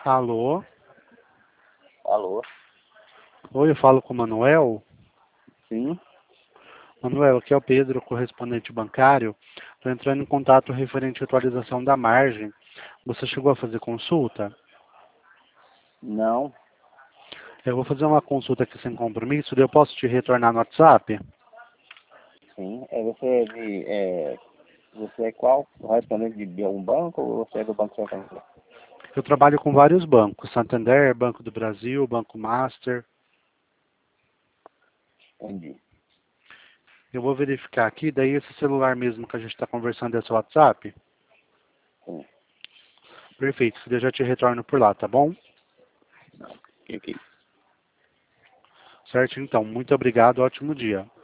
Alô? Alô? Oi, eu falo com o Manuel. Sim? Manuel, aqui é o Pedro, correspondente bancário. Estou entrando em contato referente à atualização da margem. Você chegou a fazer consulta? Não? Eu vou fazer uma consulta aqui sem compromisso, daí eu posso te retornar no WhatsApp? Sim. Você é qual? Correspondente de algum banco ou você é do Banco Santander? Eu trabalho com vários bancos, Santander, Banco do Brasil, Banco Master. Entendi. Eu vou verificar aqui, daí esse celular mesmo que a gente está conversando é seu WhatsApp? Sim. Perfeito, daí eu já te retorno por lá, tá bom? Ok. Certo, então. Muito obrigado, ótimo dia.